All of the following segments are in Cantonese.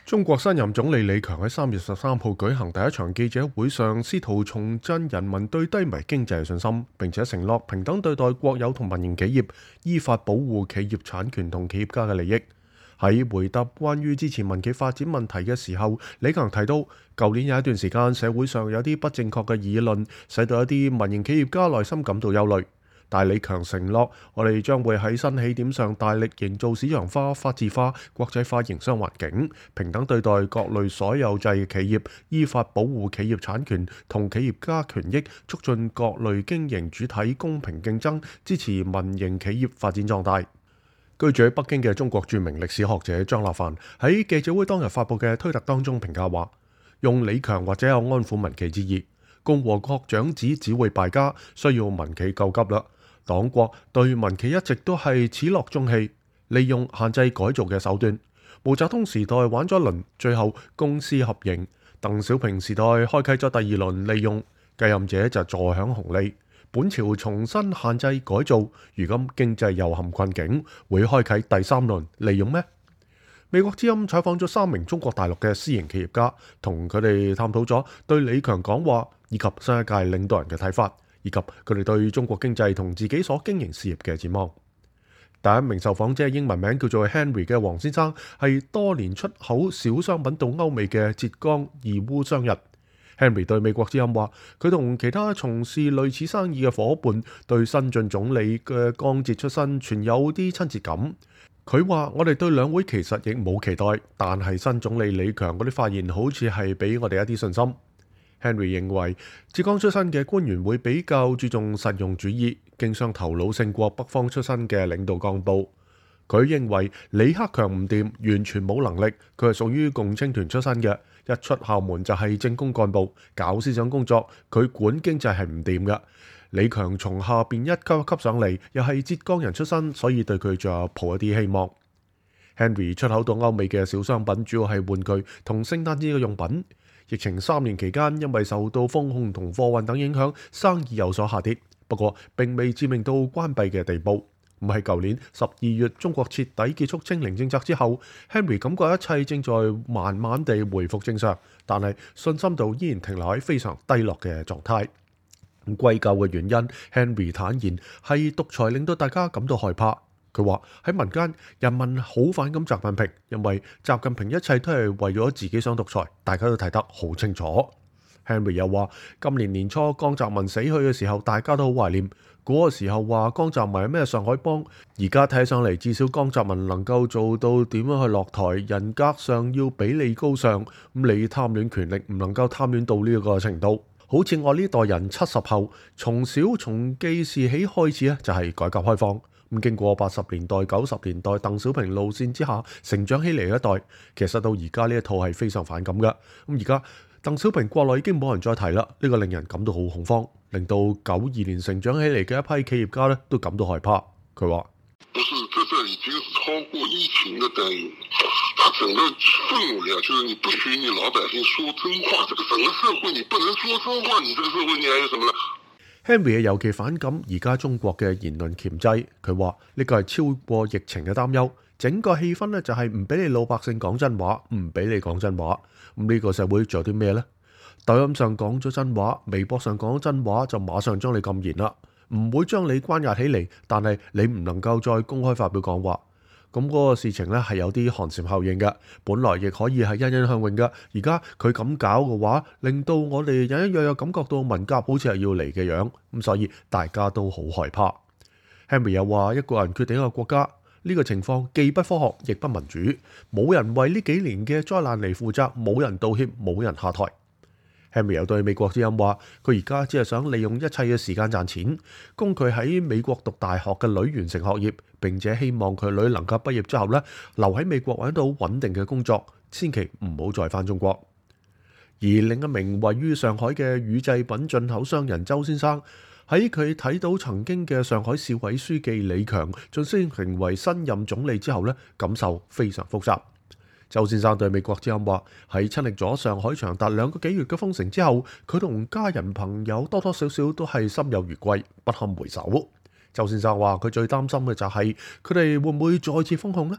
中國新任總理李強喺3月13號舉行第一場記者會上，試圖重振人民對低迷經濟嘅信心，並且承諾平等對待國有同民營企業，依法保護企業產權同企業家嘅利益。喺回答關於支持民企發展問題嘅時候，李強提到，舊年有一段時間社會上有啲不正確嘅議論，使到一啲民營企業家內心感到憂慮。但李強承諾，我哋將會喺新起點上大力營造市場化、法治化、國際化營商環境，平等對待各類所有制企業，依法保護企業產權同企業家權益，促進各類經營主體公平競爭，支持民營企業發展壯大。居住喺北京嘅中國著名歷史學者張立凡喺記者會當日發布嘅推特當中評價話：用李強或者有安撫民企之意，共和國長子只會敗家，需要民企救急啦。黨國對民企一直都係始樂中棄，利用限制改造嘅手段。毛澤東時代玩咗一輪，最後公私合營；鄧小平時代開啟咗第二輪利用，繼任者就坐享紅利。本朝重新限制改造，如今經濟又陷困境，會開啟第三輪利用咩？美國之音採訪咗3名中國大陸嘅私營企業家，同佢哋探討咗對李強講話以及新一屆領導人嘅睇法，以及佢哋對中國經濟同自己所經營事業嘅展望。第一名受訪者英文名叫做 Henry 嘅黃先生，係多年出口小商品到歐美嘅浙江義烏商人。Henry 對美國之音話，佢同其他從事類似生意嘅伙伴對新晉總理嘅江浙出身存有啲親切感。佢話：我哋對兩會其實亦冇期待，但係新總理李強嗰啲發言好似係俾我哋一啲信心。Henry 認為浙江出身嘅官員會比較注重實用主義，經商頭腦勝過北方出身嘅領導幹部。佢認為李克強唔掂，完全冇能力，佢係屬於共青團出身嘅，一出校門就係政工幹部，搞思想工作，佢管經濟係唔掂嘅。李強從下邊一級一級上嚟，又係浙江人出身，所以對佢仲有抱一啲希望。Henry 出口到歐美嘅小商品主要係玩具同聖誕節嘅用品。疫情3年期間，因為受到封控同貨運等影響，生意有所下跌，不過並未致命到關閉嘅地步。唔係舊年12月中國徹底結束清零政策之後， Henry 感覺一切正在慢慢地回復正常，但係信心度依然停留喺非常低落嘅狀態。歸咎嘅原因， Henry 坦言係獨裁令到大家感到害怕。佢話喺民間，人民好反感習近平，因為習近平一切都係為咗自己想獨裁，大家都睇得好清楚。Henry 又話，今年年初江澤民死去嘅時候，大家都好懷念。嗰個時候話江澤民係咩上海幫，而家睇上嚟，至少江澤民能夠做到點樣去落台，人格上要比你高尚。咁你貪戀權力，唔能夠貪戀到呢個程度。好似我呢代人70後，從小從記事起開始咧，就係改革開放。咁經過80年代、90年代鄧小平路線之下成長起嚟嘅一代，其實到而家呢一套係非常反感嘅。咁而家鄧小平國內已經冇人再提啦，呢個令人感到好恐慌，令到92年成長起嚟嘅一批企業家咧都感到害怕。佢話： 不是，這已經是超過疫情嘅待遇，它整個氛圍啊，就是你不許你老百姓說真話，這個整個社會你不能說真話，你這個社會你還有什麼呢？ Henry 尤其反感而家中國嘅言論鉗制，佢話呢個係超過疫情嘅擔憂，整個氣氛呢就係唔俾你老百姓講真話，唔俾你講真話。咁呢個社會仲有啲咩呢？抖音上講咗真話，微博上講真話，就馬上將你禁言啦，唔會將你關押起嚟，但係你唔能夠再公開發表講話。咁嗰個事情呢係有啲寒蟬效應嘅，本來亦可以係欣欣向榮嘅，而家佢咁搞嘅話，令到我哋隱隱約約感覺到文革好似係要嚟嘅樣，咁所以大家都好害怕。Henry 又話：一個人決定一個國家，呢個情況既不科學亦不民主，冇人為呢幾年嘅災難嚟負責，冇人道歉，冇人下台。Henry 又對美國之音話：佢而家只係想利用一切嘅時間賺錢，供佢喺美國讀大學嘅女完成學業，並且希望佢女能夠畢業之後呢，留喺美國揾到穩定嘅工作，千祈唔好再返中國。而另一名位於上海嘅乳製品進口商人周先生，喺佢睇到曾經嘅上海市委書記李強晉升成為新任總理之後呢，感受非常複雜。周先生對美國之音話：喺親歷咗上海長達2個幾月嘅封城之後，佢同家人朋友多多少少都係心有餘悸，不堪回首。周先生話：佢最擔心嘅就係佢哋會唔會再次封控呢？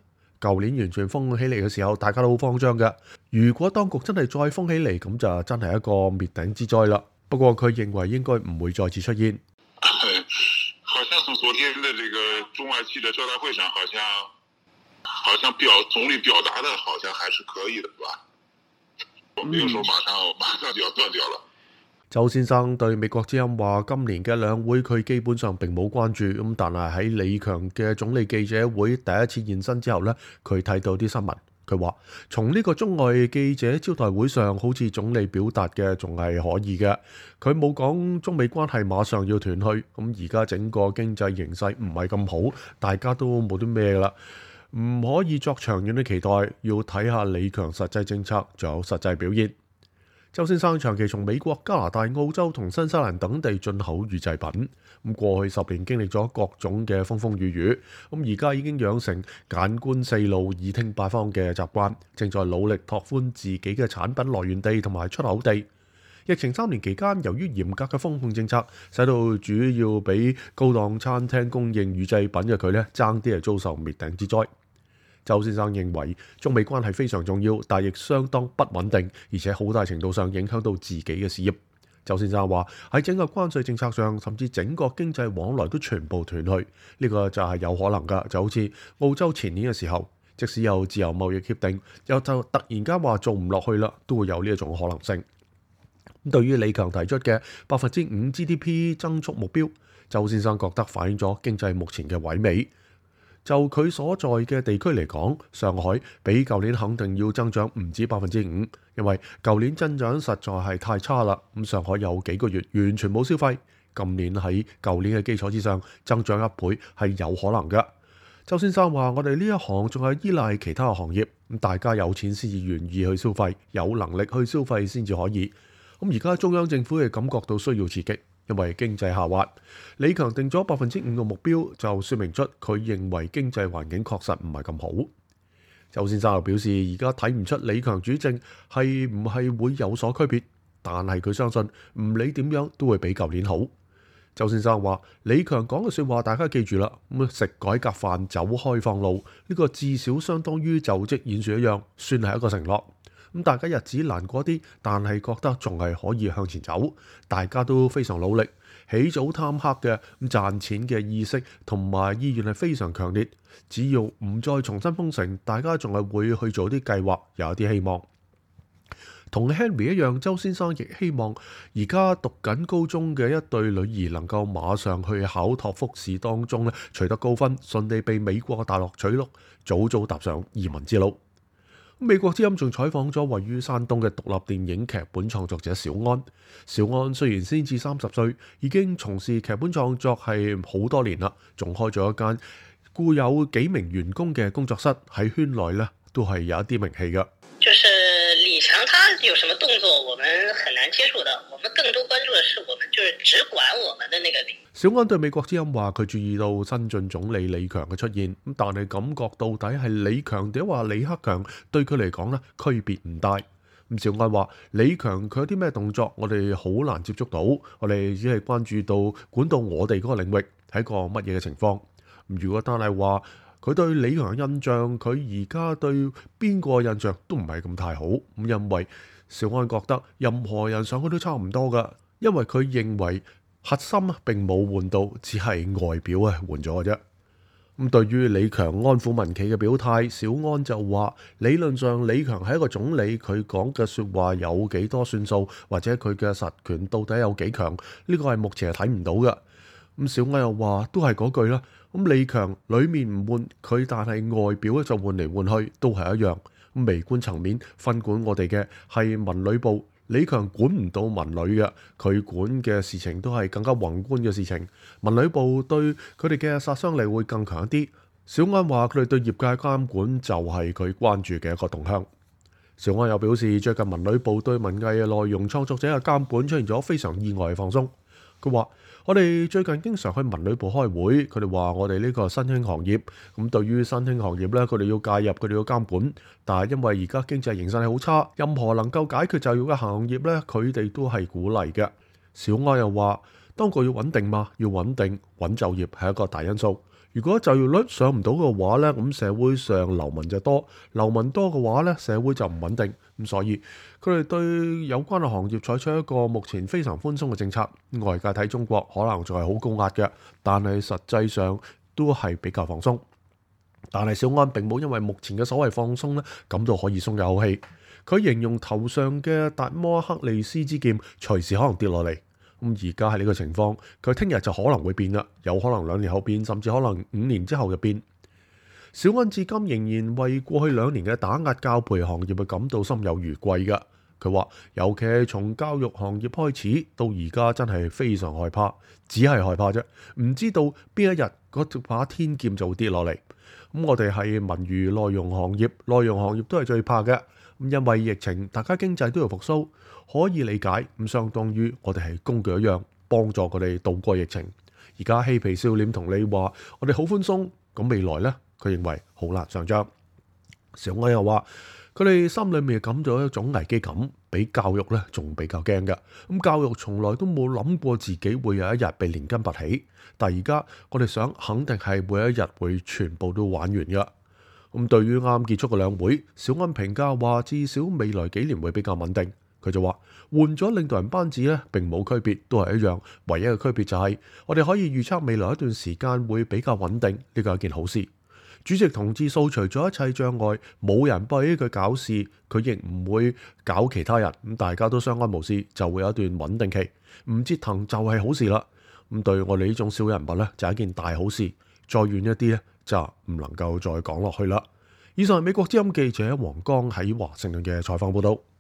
舊年完全封起嚟嘅時候，大家都好慌張嘅。如果當局真係再封起嚟，咁就真係一個滅頂之災啦。不過佢認為應該唔會再次出現。 好像從昨天的這個中外記者招待會上，好像總理表達的，好像還是可以的吧？我沒有說馬上就要斷掉了。 周先生對美國之音話：今年嘅兩會佢基本上並冇關注，咁但係喺李強嘅總理記者會第一次現身之後呢，佢睇到啲新聞，佢話從呢個中外記者招待會上，好似總理表達嘅仲係可以嘅，佢冇講中美關係馬上要斷去。咁而家整個經濟形勢唔係咁好，大家都冇啲咩啦，唔可以作長遠嘅期待，要睇下李強實際政策仲有實際表現。周先生長期從美國、加拿大、澳洲同新西蘭等地進口乳製品，咁過去10年經歷咗各種嘅風風雨雨，咁而家已經養成眼觀四路、耳聽八方嘅習慣，正在努力拓寬自己嘅產品來源地同埋出口地。疫情3年期間，由於嚴格嘅封控政策，使到主要俾高檔餐廳供應乳製品嘅佢呢，爭啲係遭受滅頂之災。周先生認為中美關係非常重要，但亦相當不穩定，而且好大程度上影響到自己嘅事業。周先生話喺整個關稅政策上，甚至整個經濟往來都全部斷去，呢個就係有可能㗎。就好似澳洲前年嘅時候，即使有自由貿易協定，又就突然間話做唔落去啦，都會有呢一種可能性。對於李強提出嘅5% GDP 增速目標，周先生覺得反映咗經濟目前嘅萎靡。就佢所在嘅地區嚟講，上海比舊年肯定要增長唔止5%，因為舊年增長實在係太差啦。咁上海有幾個月完全冇消費，今年喺舊年嘅基礎之上增長1倍係有可能嘅。周先生話：我哋呢一行仲係依賴其他行業，咁大家有錢先至願意去消費，有能力去消費先至可以。咁而家中央政府亦感覺到需要刺激。因為經濟下滑，李強定咗5%嘅目標，就說明出佢認為經濟環境確實唔係咁好。周先生又表示，而家睇唔出李強主政係唔係會有所區別，但係佢相信唔理點樣都會比舊年好。周先生話：李強講嘅説話大家記住啦，食改革飯走開放路，呢個至少相當於就職演說一樣，算係一個承諾。咁大家日子難過啲，但係覺得仲係可以向前走，大家都非常努力，起早貪黑嘅賺錢嘅意識同埋意願係非常強烈。只要唔再重新封城，大家仲係會去做啲計劃，有啲希望。同 Henry 一樣，周先生亦希望而家讀緊高中嘅一對女兒能夠馬上去考托福試當中取得高分，順利被美國大陸取錄，早早踏上移民之路。美國之音仲採訪咗位於山東嘅獨立電影劇本創作者小安。小安雖然先至30歲，已經從事劇本創作係好多年啦，仲開咗一間雇有幾名員工嘅工作室，喺圈內呢都係有一啲名氣嘅。 就是李強他有什麼動作，我們很難接觸的。我們更多關注的是我們就是只管我們的那個領。 小安對美國之音話：佢注意到新晉總理李強嘅出現，咁但係感覺到底係李強定話李克強對佢嚟講呢區別唔大。咁小安話：李強佢有啲咩動作，我哋好難接觸到，我哋只係關注到管到我哋嗰個領域係一個乜嘢嘅情況。如果單係話佢對李強嘅印象，佢而家對邊個印象都唔係咁太好。咁因為小安覺得任何人上去都差唔多㗎，因為佢認為核心並冇換到，只係外表換咗嘅啫。咁對於李強安撫民企嘅表態，小安就話：理論上李強係一個總理，佢講嘅説話有幾多算數，或者佢嘅實權到底有幾強？呢個係目前係睇唔到嘅。咁小安又話：都係嗰句啦。咁李強裡面唔換佢，但係外表就換嚟換去都係一樣。咁微觀層面分管我哋嘅係文旅部，李強管唔到文旅嘅，佢管嘅事情都係更加宏觀嘅事情。文旅部對佢哋嘅殺傷力會更強一啲。小安話：佢哋對業界監管就係佢關注嘅一個動向。小安又表示，最近文旅部對文藝嘅內容創作者嘅監管出現咗非常意外嘅放鬆。佢話：我哋最近經常去文旅部開會，佢哋話我哋呢個新興行業，咁對於新興行業呢，佢哋要介入，佢哋要監管。但係因為而家經濟形勢係好差，任何能夠解決就業嘅行業呢，佢哋都係鼓勵嘅。小安又話：當局要穩定嘛，要穩定，穩就業係一個大因素。 如果就業率上唔到嘅話呢，咁社會上流民就多，流民多嘅話呢，社會就唔穩定。咁所以佢哋對有關嘅行業採取一個目前非常寬鬆嘅政策。外界睇中國可能仲係好高壓嘅，但係實際上都係比較放鬆。但係小安並冇因為目前嘅所謂放鬆呢感到可以鬆一口氣。佢形容頭上嘅達摩克利斯之劍隨時可能跌落嚟。咁而家係呢個情況，佢聽日就可能會變啦，有可能2年後變，甚至可能5年之後就變。小安至今仍然為過去2年嘅打壓教培行業嘅感到心有餘悸㗎。佢話，尤其係從教育行業開始到而家，真係非常害怕，只係害怕啫，唔知道邊一日嗰把天劍就會跌落嚟。咁我哋係文娛內容行業，內容行業都係最怕嘅。因為疫情，大家經濟都要復甦，可以理解。咁相當於我哋係工具一樣，幫助佢哋渡過疫情。而家嬉皮笑臉同你話，我哋好寬鬆，咁未來呢？佢認為好難上漲。小安又話，佢哋心裏面感到一種危機感，比教育呢仲比較驚嘅。咁教育從來都冇諗過自己會有一日被連根拔起，但而家我哋想肯定係每一日會全部都玩完嘅。咁對於啱結束嘅兩會，小安評價話至少未來幾年會比較穩定。佢就話換咗領導人班子呢並冇區別，都係一樣。唯一嘅區別就係我哋可以預測未來一段時間會比較穩定，呢個係一件好事。主席同志掃除咗一切障礙，冇人逼佢搞事，佢亦唔會搞其他人。咁大家都相安無事，就會有一段穩定期，唔折騰就係好事啦。咁對我哋呢種小人物呢，就係一件大好事。再遠一啲呢，就唔能夠再講落去啦。以上係美國之音記者黃江喺華盛頓嘅採訪報道。